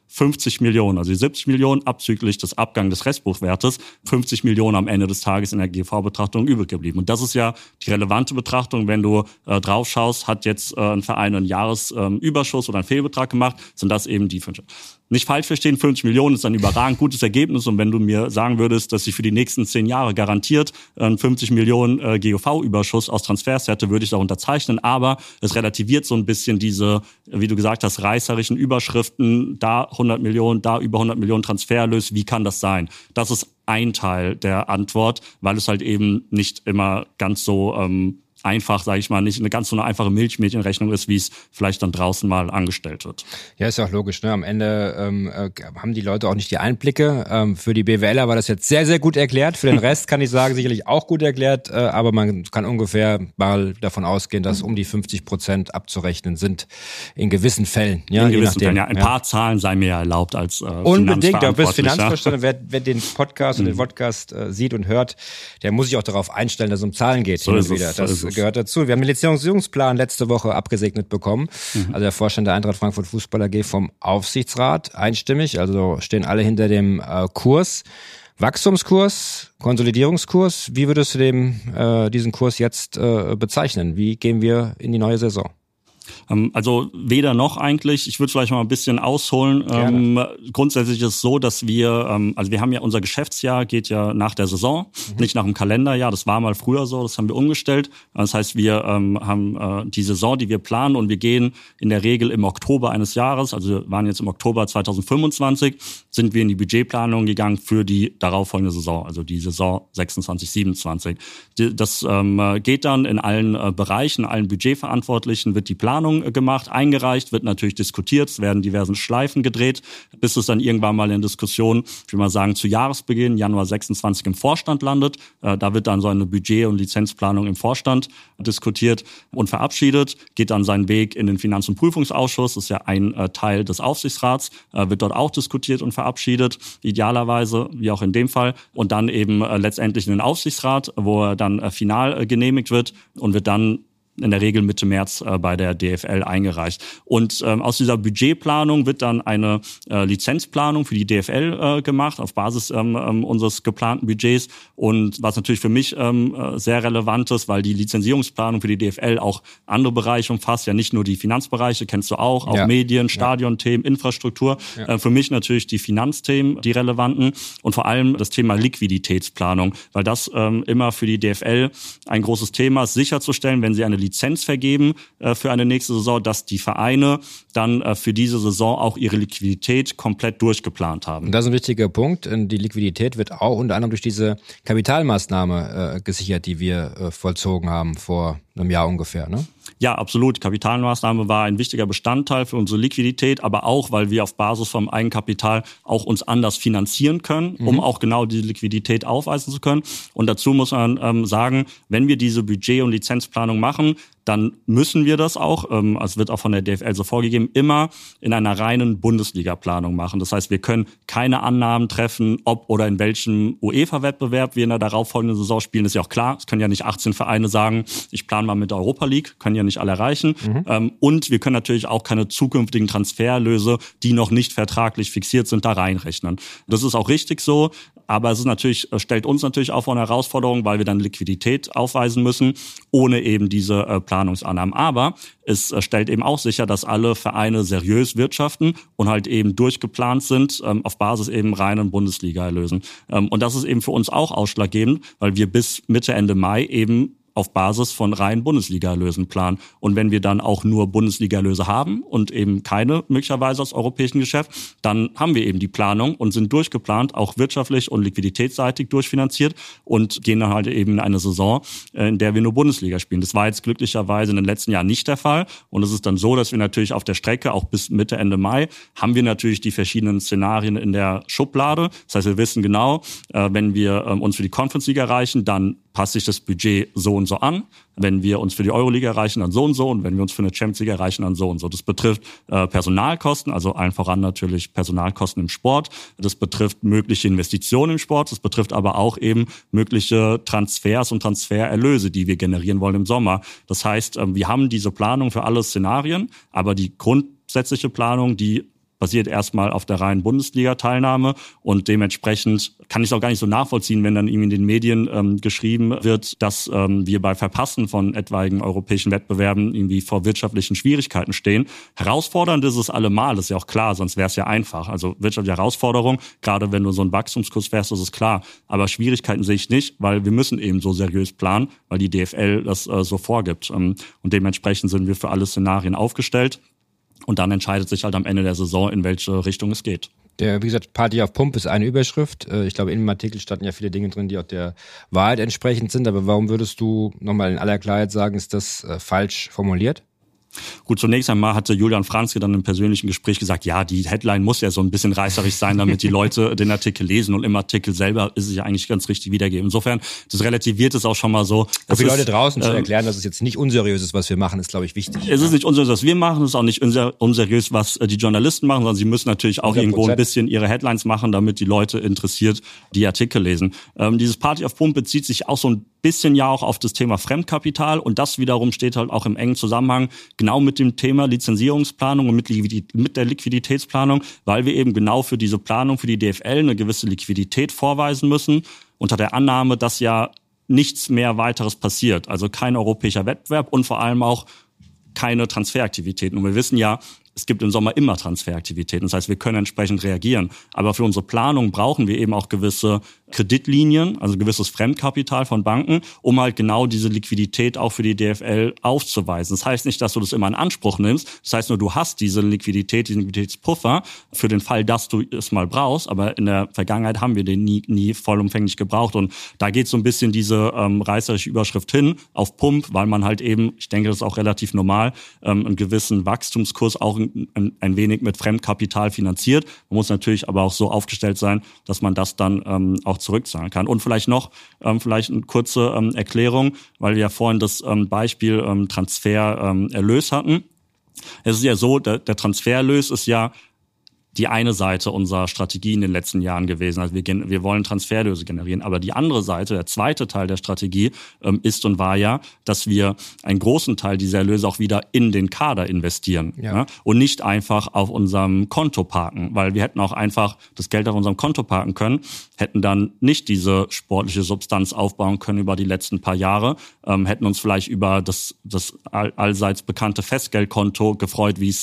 50 Millionen, also die 70 Millionen abzüglich des Abgangs des Restbuchwertes, 50 Millionen am Ende des Tages in der GV-Betrachtung übrig geblieben. Und das ist ja die relevante Betrachtung, wenn du drauf schaust, hat jetzt ein Verein einen Jahresüberschuss oder einen Fehlbetrag gemacht, sind das eben die 5. Nicht falsch verstehen, 50 Millionen ist ein überragend gutes Ergebnis. Und wenn du mir sagen würdest, dass ich für die nächsten 10 Jahre garantiert 50 Millionen GOV-Überschuss aus Transfers hätte, würde ich das unterzeichnen. Aber es relativiert so ein bisschen diese, wie du gesagt hast, reißerischen Überschriften, da 100 Millionen, da über 100 Millionen Transfererlös. Wie kann das sein? Das ist ein Teil der Antwort, weil es halt eben nicht immer ganz so einfach, sage ich mal, nicht eine ganz so eine einfache Milchmädchenrechnung ist, wie es vielleicht dann draußen mal angestellt wird. Ja, ist ja auch logisch, ne? Am Ende haben die Leute auch nicht die Einblicke. Für die BWLer war das jetzt sehr, sehr gut erklärt. Für den Rest kann ich sagen, sicherlich auch gut erklärt. Aber man kann ungefähr mal davon ausgehen, dass um die 50% abzurechnen sind in gewissen Fällen. Ja, in gewissen Fällen, ja. Ein paar Zahlen sei mir ja erlaubt als unbedingt, du bist Finanzvorstand. Wer den Podcast und den Podcast sieht und hört, der muss sich auch darauf einstellen, dass es um Zahlen geht. So ist es, das gehört dazu. Wir haben den Lizenzierungsplan letzte Woche abgesegnet bekommen. Also der Vorstand der Eintracht Frankfurt Fußball AG vom Aufsichtsrat einstimmig. Also stehen alle hinter dem Kurs. Wachstumskurs, Konsolidierungskurs. Wie würdest du diesen Kurs jetzt bezeichnen? Wie gehen wir in die neue Saison? Also weder noch eigentlich. Ich würde vielleicht mal ein bisschen ausholen. Grundsätzlich ist es so, dass wir, also wir haben ja, unser Geschäftsjahr geht ja nach der Saison, nicht nach dem Kalenderjahr. Das war mal früher so, das haben wir umgestellt. Das heißt, wir haben die Saison, die wir planen, und wir gehen in der Regel im Oktober eines Jahres, also wir waren jetzt im Oktober 2025, sind wir in die Budgetplanung gegangen für die darauffolgende Saison, also die Saison 26, 27. Das geht dann in allen Bereichen, allen Budgetverantwortlichen wird die Planung gemacht, eingereicht, wird natürlich diskutiert, es werden diversen Schleifen gedreht, bis es dann irgendwann mal in Diskussion, ich will mal sagen, zu Jahresbeginn, Januar 26 im Vorstand landet. Da wird dann so eine Budget- und Lizenzplanung im Vorstand diskutiert und verabschiedet, geht dann seinen Weg in den Finanz- und Prüfungsausschuss, das ist ja ein Teil des Aufsichtsrats, wird dort auch diskutiert und verabschiedet, idealerweise, wie auch in dem Fall, und dann eben letztendlich in den Aufsichtsrat, wo er dann final genehmigt wird und wird dann in der Regel Mitte März bei der DFL eingereicht. Und aus dieser Budgetplanung wird dann eine Lizenzplanung für die DFL gemacht, auf Basis unseres geplanten Budgets. Und was natürlich für mich sehr relevant ist, weil die Lizenzierungsplanung für die DFL auch andere Bereiche umfasst, ja nicht nur die Finanzbereiche, kennst du auch ja. Medien, Stadionthemen, Infrastruktur. Ja. Für mich natürlich die Finanzthemen, die relevanten, und vor allem das Thema Liquiditätsplanung, weil das immer für die DFL ein großes Thema ist, sicherzustellen, wenn sie eine Lizenz vergeben für eine nächste Saison, dass die Vereine dann für diese Saison auch ihre Liquidität komplett durchgeplant haben. Und das ist ein wichtiger Punkt. Die Liquidität wird auch unter anderem durch diese Kapitalmaßnahme gesichert, die wir vollzogen haben vor einem Jahr ungefähr, ne? Ja, absolut. Kapitalmaßnahme war ein wichtiger Bestandteil für unsere Liquidität, aber auch, weil wir auf Basis vom Eigenkapital auch uns anders finanzieren können, um auch genau diese Liquidität aufweisen zu können. Und dazu muss man sagen, wenn wir diese Budget- und Lizenzplanung machen, dann müssen wir das auch, es wird auch von der DFL so vorgegeben, immer in einer reinen Bundesliga-Planung machen. Das heißt, wir können keine Annahmen treffen, ob oder in welchem UEFA-Wettbewerb wir in der darauffolgenden Saison spielen. Das ist ja auch klar. Es können ja nicht 18 Vereine sagen, ich plane mal mit der Europa League, können ja nicht alle erreichen. Und wir können natürlich auch keine zukünftigen Transfererlöse, die noch nicht vertraglich fixiert sind, da reinrechnen. Das ist auch richtig so. Aber es ist natürlich, stellt uns natürlich auch vor eine Herausforderung, weil wir dann Liquidität aufweisen müssen, ohne eben diese Planungsannahmen. Aber es stellt eben auch sicher, dass alle Vereine seriös wirtschaften und halt eben durchgeplant sind, auf Basis eben reinen Bundesliga-Erlösen. Und das ist eben für uns auch ausschlaggebend, weil wir bis Mitte, Ende Mai eben auf Basis von reinen Bundesliga-Erlösen planen. Und wenn wir dann auch nur Bundesliga-Erlöse haben und eben keine möglicherweise aus europäischem Geschäft, dann haben wir eben die Planung und sind durchgeplant, auch wirtschaftlich und liquiditätsseitig durchfinanziert und gehen dann halt eben in eine Saison, in der wir nur Bundesliga spielen. Das war jetzt glücklicherweise in den letzten Jahren nicht der Fall. Und es ist dann so, dass wir natürlich auf der Strecke, auch bis Mitte, Ende Mai, haben wir natürlich die verschiedenen Szenarien in der Schublade. Das heißt, wir wissen genau, wenn wir uns für die Conference League erreichen, dann passt sich das Budget so und so an. Wenn wir uns für die Euroliga erreichen, dann so und so. Und wenn wir uns für eine Champions League erreichen, dann so und so. Das betrifft Personalkosten, also allen voran natürlich Personalkosten im Sport. Das betrifft mögliche Investitionen im Sport. Das betrifft aber auch eben mögliche Transfers und Transfererlöse, die wir generieren wollen im Sommer. Das heißt, wir haben diese Planung für alle Szenarien, aber die grundsätzliche Planung, die basiert erstmal auf der reinen Bundesliga-Teilnahme und dementsprechend kann ich es auch gar nicht so nachvollziehen, wenn dann irgendwie in den Medien geschrieben wird, dass wir bei Verpassen von etwaigen europäischen Wettbewerben irgendwie vor wirtschaftlichen Schwierigkeiten stehen. Herausfordernd ist es allemal, das ist ja auch klar, sonst wäre es ja einfach. Also wirtschaftliche Herausforderung, gerade wenn du so einen Wachstumskurs fährst, ist es klar. Aber Schwierigkeiten sehe ich nicht, weil wir müssen eben so seriös planen, weil die DFL das so vorgibt. Und dementsprechend sind wir für alle Szenarien aufgestellt. Und dann entscheidet sich halt am Ende der Saison, in welche Richtung es geht. Wie gesagt, Party auf Pump ist eine Überschrift. Ich glaube, in dem Artikel standen ja viele Dinge drin, die auch der Wahrheit entsprechend sind. Aber warum würdest du nochmal in aller Klarheit sagen, ist das falsch formuliert? Gut, zunächst einmal hatte Julian Franzke dann im persönlichen Gespräch gesagt, ja, die Headline muss ja so ein bisschen reißerisch sein, damit die Leute den Artikel lesen, und im Artikel selber ist es ja eigentlich ganz richtig wiedergegeben. Insofern, das relativiert es auch schon mal so. Für die Leute draußen zu erklären, dass es jetzt nicht unseriös ist, was wir machen, ist, glaube ich, wichtig. Es ist nicht unseriös, was wir machen, es ist auch nicht unseriös, was die Journalisten machen, sondern sie müssen natürlich auch 100%. Irgendwo ein bisschen ihre Headlines machen, damit die Leute interessiert die Artikel lesen. Dieses Party auf Pump bezieht sich auch so ein bisschen ja auch auf das Thema Fremdkapital, und das wiederum steht halt auch im engen Zusammenhang genau mit dem Thema Lizenzierungsplanung und mit der Liquiditätsplanung, weil wir eben genau für diese Planung für die DFL eine gewisse Liquidität vorweisen müssen, unter der Annahme, dass ja nichts mehr weiteres passiert, also kein europäischer Wettbewerb und vor allem auch keine Transferaktivitäten. Und wir wissen ja, es gibt im Sommer immer Transferaktivitäten. Das heißt, wir können entsprechend reagieren. Aber für unsere Planung brauchen wir eben auch gewisse Kreditlinien, also gewisses Fremdkapital von Banken, um halt genau diese Liquidität auch für die DFL aufzuweisen. Das heißt nicht, dass du das immer in Anspruch nimmst. Das heißt nur, du hast diese Liquidität, diesen Liquiditätspuffer für den Fall, dass du es mal brauchst. Aber in der Vergangenheit haben wir den nie vollumfänglich gebraucht. Und da geht so ein bisschen diese reißerische Überschrift hin auf Pump, weil man halt eben, ich denke, das ist auch relativ normal, einen gewissen Wachstumskurs auch ein wenig mit Fremdkapital finanziert. Man muss natürlich aber auch so aufgestellt sein, dass man das dann auch zurückzahlen kann. Und vielleicht noch eine kurze Erklärung, weil wir ja vorhin das Beispiel Transfererlös hatten. Es ist ja so, der Transfererlös ist ja die eine Seite unserer Strategie in den letzten Jahren gewesen. Also wir wollen Transfererlöse generieren. Aber die andere Seite, der zweite Teil der Strategie ist und war ja, dass wir einen großen Teil dieser Erlöse auch wieder in den Kader investieren. Ja. Und nicht einfach auf unserem Konto parken. Weil wir hätten auch einfach das Geld auf unserem Konto parken können, hätten dann nicht diese sportliche Substanz aufbauen können über die letzten paar Jahre, hätten uns vielleicht über das allseits bekannte Festgeldkonto gefreut, wie es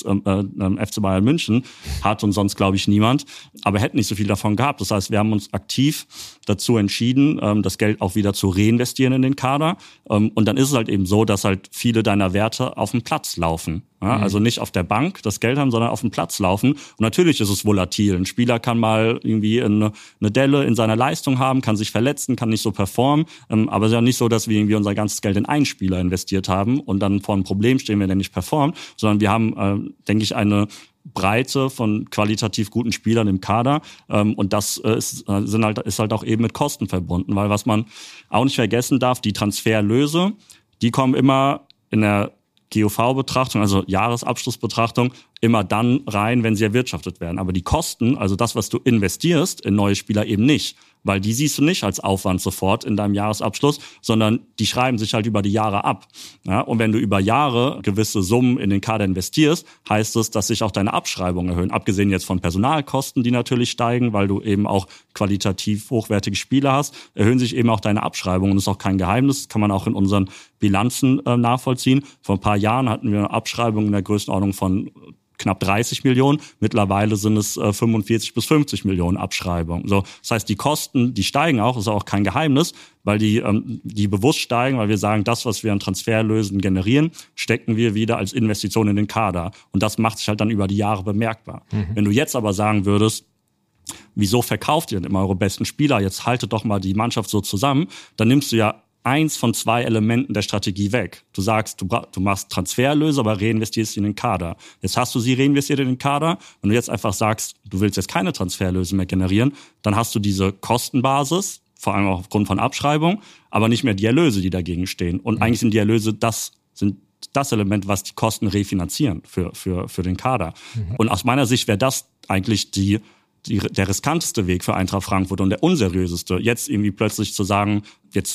FC Bayern München hat, und sonst glaube ich niemand, aber hätten nicht so viel davon gehabt. Das heißt, wir haben uns aktiv dazu entschieden, das Geld auch wieder zu reinvestieren in den Kader. Und dann ist es halt eben so, dass halt viele deiner Werte auf dem Platz laufen. Ja, also nicht auf der Bank das Geld haben, sondern auf dem Platz laufen. Und natürlich ist es volatil. Ein Spieler kann mal irgendwie eine Delle in seiner Leistung haben, kann sich verletzen, kann nicht so performen. Aber es ist ja nicht so, dass wir irgendwie unser ganzes Geld in einen Spieler investiert haben und dann vor einem Problem stehen, wenn der nicht performt, sondern wir haben, denke ich, eine Breite von qualitativ guten Spielern im Kader, und das ist halt auch eben mit Kosten verbunden, weil was man auch nicht vergessen darf, die Transfererlöse, die kommen immer in der GOV-Betrachtung, also Jahresabschlussbetrachtung, immer dann rein, wenn sie erwirtschaftet werden. Aber die Kosten, also das, was du investierst in neue Spieler, eben nicht. Weil die siehst du nicht als Aufwand sofort in deinem Jahresabschluss, sondern die schreiben sich halt über die Jahre ab. Ja, und wenn du über Jahre gewisse Summen in den Kader investierst, heißt es, dass sich auch deine Abschreibungen erhöhen. Abgesehen jetzt von Personalkosten, die natürlich steigen, weil du eben auch qualitativ hochwertige Spieler hast, erhöhen sich eben auch deine Abschreibungen. Das ist auch kein Geheimnis, das kann man auch in unseren Bilanzen nachvollziehen. Vor ein paar Jahren hatten wir eine Abschreibung in der Größenordnung von knapp 30 Millionen. Mittlerweile sind es 45 bis 50 Millionen Abschreibungen. So, das heißt, die Kosten, die steigen auch, ist auch kein Geheimnis, weil die bewusst steigen, weil wir sagen, das, was wir an Transfererlösen generieren, stecken wir wieder als Investition in den Kader. Und das macht sich halt dann über die Jahre bemerkbar. Wenn du jetzt aber sagen würdest, wieso verkauft ihr denn immer eure besten Spieler? Jetzt haltet doch mal die Mannschaft so zusammen. Dann nimmst du ja eins von zwei Elementen der Strategie weg. Du sagst, du machst Transfererlöse, aber reinvestierst sie in den Kader. Jetzt hast du sie reinvestiert in den Kader. Wenn du jetzt einfach sagst, du willst jetzt keine Transfererlöse mehr generieren, dann hast du diese Kostenbasis, vor allem auch aufgrund von Abschreibung, aber nicht mehr die Erlöse, die dagegen stehen. Und eigentlich sind die Erlöse das Element, was die Kosten refinanzieren für den Kader. Und aus meiner Sicht wäre das eigentlich der riskanteste Weg für Eintracht Frankfurt und der unseriöseste. Jetzt irgendwie plötzlich zu sagen, jetzt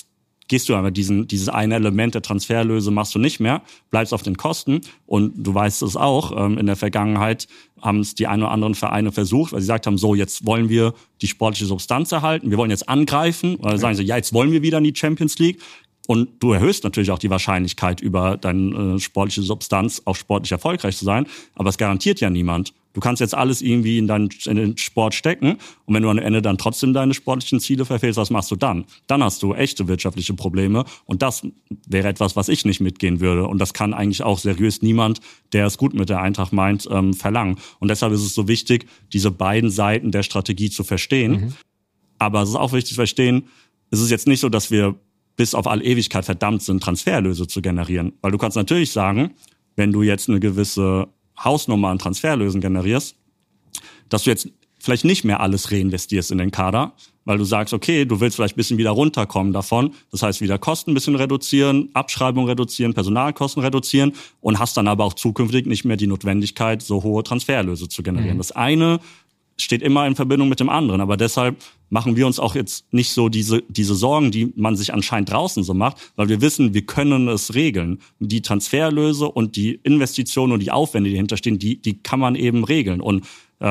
gehst du aber dieses eine Element der Transferlöse machst du nicht mehr, bleibst auf den Kosten. Und du weißt es auch, in der Vergangenheit haben es die ein oder anderen Vereine versucht, weil sie gesagt haben, so, jetzt wollen wir die sportliche Substanz erhalten, wir wollen jetzt angreifen. Oder sagen sie, ja, jetzt wollen wir wieder in die Champions League. Und du erhöhst natürlich auch die Wahrscheinlichkeit, über deine sportliche Substanz auch sportlich erfolgreich zu sein. Aber es garantiert ja niemand. Du kannst jetzt alles irgendwie in den Sport stecken. Und wenn du am Ende dann trotzdem deine sportlichen Ziele verfehlst, was machst du dann? Dann hast du echte wirtschaftliche Probleme. Und das wäre etwas, was ich nicht mitgehen würde. Und das kann eigentlich auch seriös niemand, der es gut mit der Eintracht meint, verlangen. Und deshalb ist es so wichtig, diese beiden Seiten der Strategie zu verstehen. Aber es ist auch wichtig zu verstehen, es ist jetzt nicht so, dass wir bis auf alle Ewigkeit verdammt sind, Transferlöse zu generieren. Weil du kannst natürlich sagen, wenn du jetzt eine gewisse Hausnummer an Transferlösen generierst, dass du jetzt vielleicht nicht mehr alles reinvestierst in den Kader, weil du sagst, okay, du willst vielleicht ein bisschen wieder runterkommen davon. Das heißt, wieder Kosten ein bisschen reduzieren, Abschreibung reduzieren, Personalkosten reduzieren und hast dann aber auch zukünftig nicht mehr die Notwendigkeit, so hohe Transferlöse zu generieren. Das eine steht immer in Verbindung mit dem anderen. Aber deshalb machen wir uns auch jetzt nicht so diese Sorgen, die man sich anscheinend draußen so macht, weil wir wissen, wir können es regeln. Die Transferlöse und die Investitionen und die Aufwände, die dahinter stehen, die kann man eben regeln. Und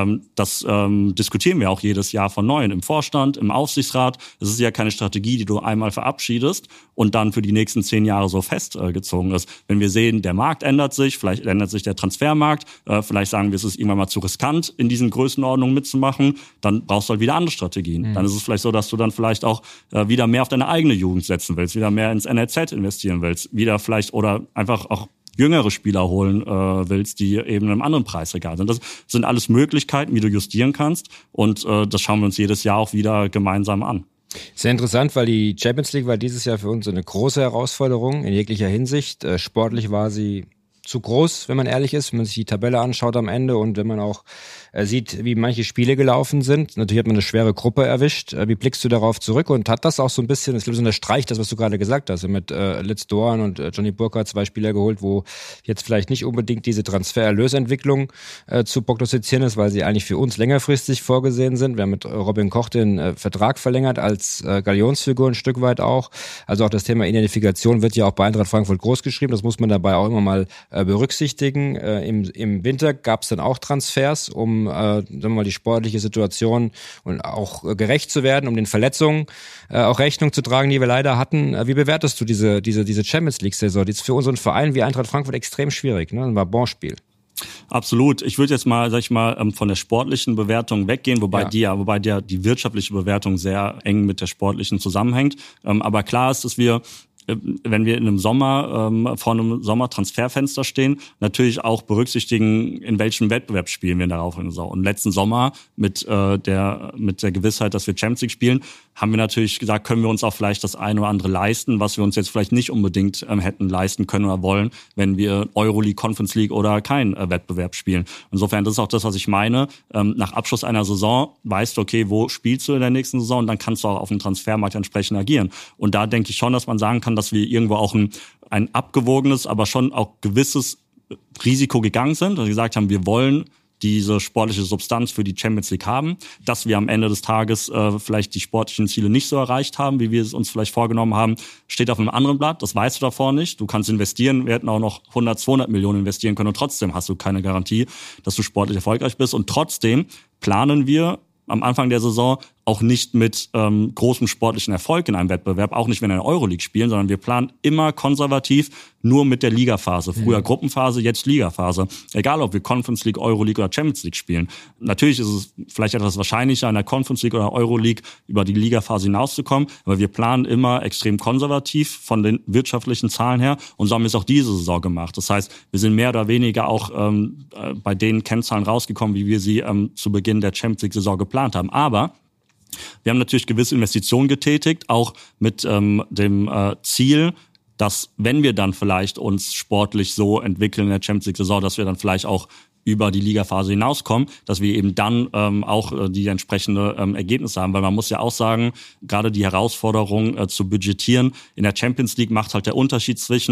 das diskutieren wir auch jedes Jahr von Neuem im Vorstand, im Aufsichtsrat. Es ist ja keine Strategie, die du einmal verabschiedest und dann für die nächsten 10 Jahre so festgezogen ist. Wenn wir sehen, der Markt ändert sich, vielleicht ändert sich der Transfermarkt, vielleicht sagen wir, es ist irgendwann mal zu riskant, in diesen Größenordnungen mitzumachen, dann brauchst du halt wieder andere Strategien. Dann ist es vielleicht so, dass du dann vielleicht auch wieder mehr auf deine eigene Jugend setzen willst, wieder mehr ins NLZ investieren willst, wieder vielleicht oder einfach auch jüngere Spieler holen willst, die eben in einem anderen Preisregal sind. Das sind alles Möglichkeiten, wie du justieren kannst und das schauen wir uns jedes Jahr auch wieder gemeinsam an. Sehr interessant, weil die Champions League war dieses Jahr für uns eine große Herausforderung in jeglicher Hinsicht. Sportlich war sie zu groß, wenn man ehrlich ist, wenn man sich die Tabelle anschaut am Ende und wenn man auch sieht, wie manche Spiele gelaufen sind. Natürlich hat man eine schwere Gruppe erwischt. Wie blickst du darauf zurück und hat das auch so ein bisschen, ich glaube, so unterstreicht das, was du gerade gesagt hast, mit Litz Doan und Johnny Burkhardt 2 Spieler geholt, wo jetzt vielleicht nicht unbedingt diese Transfererlösentwicklung zu prognostizieren ist, weil sie eigentlich für uns längerfristig vorgesehen sind. Wir haben mit Robin Koch den Vertrag verlängert als Galionsfigur ein Stück weit auch. Also auch das Thema Identifikation wird ja auch bei Eintracht Frankfurt groß geschrieben. Das muss man dabei auch immer mal berücksichtigen. Im Winter gab es dann auch Transfers, um sagen wir mal, die sportliche Situation und auch gerecht zu werden, um den Verletzungen auch Rechnung zu tragen, die wir leider hatten. Wie bewertest du diese Champions League-Saison? Die ist für unseren Verein wie Eintracht Frankfurt extrem schwierig, ne? Ein Wabonspiel. Absolut. Ich würde jetzt mal, von der sportlichen Bewertung weggehen, wobei die wirtschaftliche Bewertung sehr eng mit der sportlichen zusammenhängt. Aber klar ist, dass wir, wenn wir in einem Sommer vor einem Sommertransferfenster stehen, natürlich auch berücksichtigen, in welchem Wettbewerb spielen wir in der laufenden Saison. Und letzten Sommer mit der Gewissheit, dass wir Champions League spielen, haben wir natürlich gesagt, können wir uns auch vielleicht das eine oder andere leisten, was wir uns jetzt vielleicht nicht unbedingt hätten leisten können oder wollen, wenn wir Euroleague, Conference League oder keinen Wettbewerb spielen. Insofern, das ist auch das, was ich meine. Nach Abschluss einer Saison weißt du, okay, wo spielst du in der nächsten Saison und dann kannst du auch auf dem Transfermarkt entsprechend agieren. Und da denke ich schon, dass man sagen kann, dass wir irgendwo auch ein abgewogenes, aber schon auch gewisses Risiko gegangen sind und gesagt haben, wir wollen diese sportliche Substanz für die Champions League haben, dass wir am Ende des Tages vielleicht die sportlichen Ziele nicht so erreicht haben, wie wir es uns vielleicht vorgenommen haben, steht auf einem anderen Blatt, das weißt du davor nicht. Du kannst investieren, wir hätten auch noch 100, 200 Millionen investieren können und trotzdem hast du keine Garantie, dass du sportlich erfolgreich bist und trotzdem planen wir am Anfang der Saison auch nicht mit großem sportlichen Erfolg in einem Wettbewerb, auch nicht, wenn wir in der Euroleague spielen, sondern wir planen immer konservativ nur mit der Ligaphase. Früher Gruppenphase, jetzt Ligaphase. Egal, ob wir Conference League, Euroleague oder Champions League spielen. Natürlich ist es vielleicht etwas wahrscheinlicher, in der Conference League oder Euroleague über die Ligaphase hinauszukommen, aber wir planen immer extrem konservativ von den wirtschaftlichen Zahlen her und so haben wir es auch diese Saison gemacht. Das heißt, wir sind mehr oder weniger auch bei den Kennzahlen rausgekommen, wie wir sie zu Beginn der Champions League-Saison geplant haben. Aber wir haben natürlich gewisse Investitionen getätigt, auch mit dem Ziel, dass wenn wir dann vielleicht uns sportlich so entwickeln in der Champions League-Saison, dass wir dann vielleicht auch über die Ligaphase hinauskommen, dass wir eben dann auch die entsprechende Ergebnisse haben. Weil man muss ja auch sagen, gerade die Herausforderung zu budgetieren in der Champions League macht halt der Unterschied zwischen,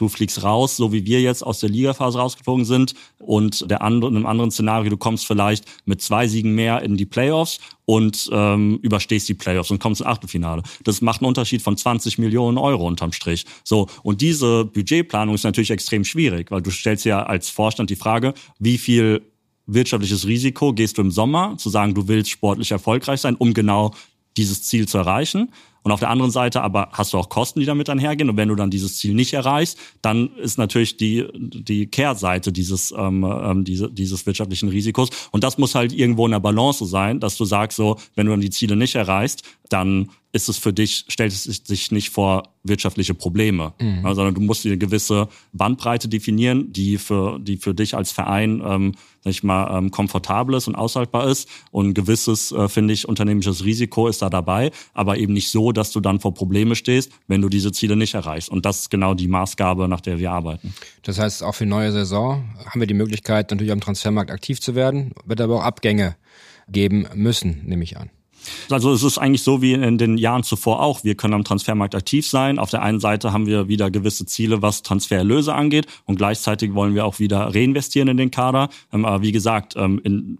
du fliegst raus, so wie wir jetzt aus der Ligaphase rausgeflogen sind, und in einem anderen Szenario, du kommst vielleicht mit 2 Siegen mehr in die Playoffs und überstehst die Playoffs und kommst ins Achtelfinale. Das macht einen Unterschied von 20 Millionen Euro unterm Strich. So, und diese Budgetplanung ist natürlich extrem schwierig, weil du stellst ja als Vorstand die Frage, wie viel wirtschaftliches Risiko gehst du im Sommer, zu sagen, du willst sportlich erfolgreich sein, um genau dieses Ziel zu erreichen. Und auf der anderen Seite aber hast du auch Kosten, die damit einhergehen. Und wenn du dann dieses Ziel nicht erreichst, dann ist natürlich die Kehrseite dieses wirtschaftlichen Risikos. Und das muss halt irgendwo in der Balance sein, dass du sagst, so, wenn du dann die Ziele nicht erreichst, dann ist es für dich, stellt es sich nicht vor wirtschaftliche Probleme, sondern du musst dir eine gewisse Bandbreite definieren, die für dich als Verein, komfortabel ist und aushaltbar ist. Und ein gewisses, finde ich, unternehmerisches Risiko ist da dabei, aber eben nicht so, dass du dann vor Probleme stehst, wenn du diese Ziele nicht erreichst. Und das ist genau die Maßgabe, nach der wir arbeiten. Das heißt, auch für neue Saison haben wir die Möglichkeit, natürlich am Transfermarkt aktiv zu werden, wird aber auch Abgänge geben müssen, nehme ich an. Also es ist eigentlich so wie in den Jahren zuvor auch. Wir können am Transfermarkt aktiv sein. Auf der einen Seite haben wir wieder gewisse Ziele, was Transfererlöse angeht, und gleichzeitig wollen wir auch wieder reinvestieren in den Kader. Aber wie gesagt, in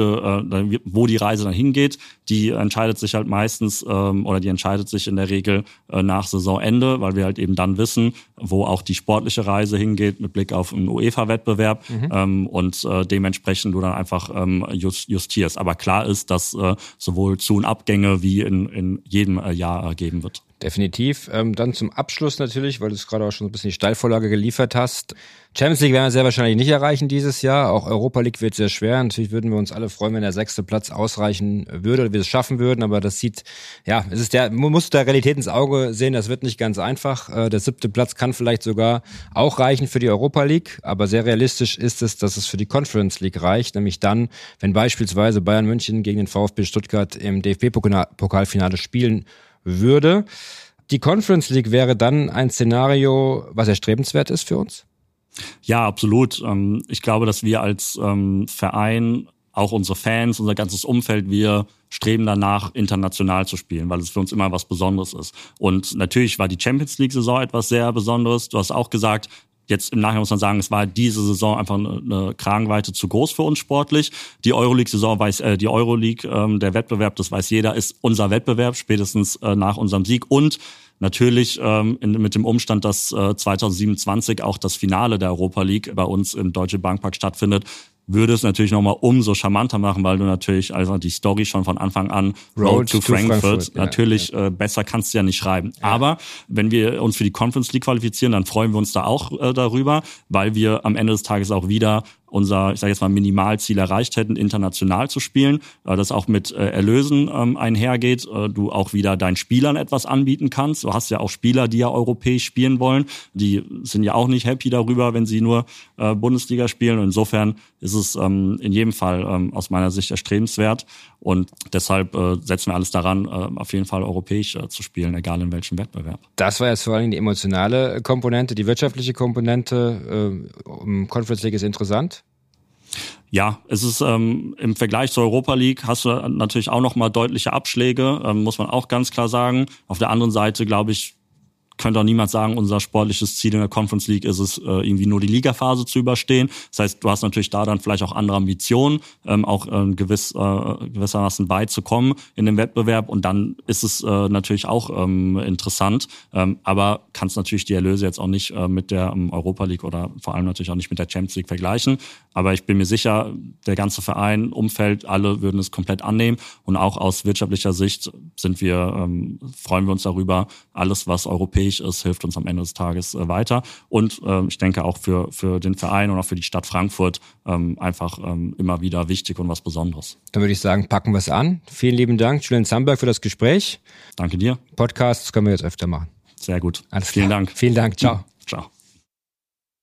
wo die Reise dann hingeht, die entscheidet sich halt meistens die entscheidet sich in der Regel nach Saisonende, weil wir halt eben dann wissen, wo auch die sportliche Reise hingeht mit Blick auf einen UEFA-Wettbewerb und dementsprechend du dann einfach justierst. Aber klar ist, dass sowohl Zu- und Abgänge wie in jedem Jahr geben wird. Definitiv. Dann zum Abschluss natürlich, weil du es gerade auch schon ein bisschen die Steilvorlage geliefert hast. Champions League werden wir sehr wahrscheinlich nicht erreichen dieses Jahr. Auch Europa League wird sehr schwer. Natürlich würden wir uns alle freuen, wenn der 6. Platz ausreichen würde oder wir es schaffen würden. Aber das man muss der Realität ins Auge sehen, das wird nicht ganz einfach. Der 7. Platz kann vielleicht sogar auch reichen für die Europa League. Aber sehr realistisch ist es, dass es für die Conference League reicht. Nämlich dann, wenn beispielsweise Bayern München gegen den VfB Stuttgart im DFB-Pokalfinale spielen würde. Die Conference League wäre dann ein Szenario, was erstrebenswert ist für uns? Ja, absolut. Ich glaube, dass wir als Verein, auch unsere Fans, unser ganzes Umfeld, wir streben danach, international zu spielen, weil es für uns immer was Besonderes ist. Und natürlich war die Champions League-Saison etwas sehr Besonderes. Du hast auch gesagt, jetzt im Nachhinein muss man sagen, es war diese Saison einfach eine Kragenweite zu groß für uns sportlich. Die Euroleague-Saison der Wettbewerb, das weiß jeder, ist unser Wettbewerb, spätestens nach unserem Sieg. Und natürlich mit dem Umstand, dass 2027 auch das Finale der Europa League bei uns im Deutsche Bankpark stattfindet, würde es natürlich nochmal umso charmanter machen, weil du natürlich also die Story schon von Anfang an Road to Frankfurt natürlich besser kannst du ja nicht schreiben. Ja. Aber wenn wir uns für die Conference League qualifizieren, dann freuen wir uns da auch darüber, weil wir am Ende des Tages auch wieder unser, ich sage jetzt mal, Minimalziel erreicht hätten, international zu spielen, das auch mit Erlösen einhergeht, du auch wieder deinen Spielern etwas anbieten kannst. Du hast ja auch Spieler, die ja europäisch spielen wollen, die sind ja auch nicht happy darüber, wenn sie nur Bundesliga spielen. Und insofern ist es in jedem Fall aus meiner Sicht erstrebenswert, und deshalb setzen wir alles daran, auf jeden Fall europäisch zu spielen, egal in welchem Wettbewerb. Das war jetzt vor allem die emotionale Komponente, die wirtschaftliche Komponente. Conference League ist interessant. Ja, es ist im Vergleich zur Europa League hast du natürlich auch nochmal deutliche Abschläge, muss man auch ganz klar sagen. Auf der anderen Seite, glaube ich, könnte auch niemand sagen, unser sportliches Ziel in der Conference League ist es, irgendwie nur die Ligaphase zu überstehen. Das heißt, du hast natürlich da dann vielleicht auch andere Ambitionen, auch gewissermaßen weit zu kommen in dem Wettbewerb, und dann ist es natürlich auch interessant, aber kannst natürlich die Erlöse jetzt auch nicht mit der Europa League oder vor allem natürlich auch nicht mit der Champions League vergleichen. Aber ich bin mir sicher, der ganze Verein, Umfeld, alle würden es komplett annehmen, und auch aus wirtschaftlicher Sicht freuen wir uns darüber. Alles, was europäisch ist, hilft uns am Ende des Tages weiter, und ich denke auch für den Verein und auch für die Stadt Frankfurt einfach immer wieder wichtig und was Besonderes. Dann würde ich sagen, packen wir es an. Vielen lieben Dank, Julian Zamberg, für das Gespräch. Danke dir. Podcasts können wir jetzt öfter machen. Sehr gut. Alles klar. Vielen Dank. Vielen Dank. Ciao. Ciao.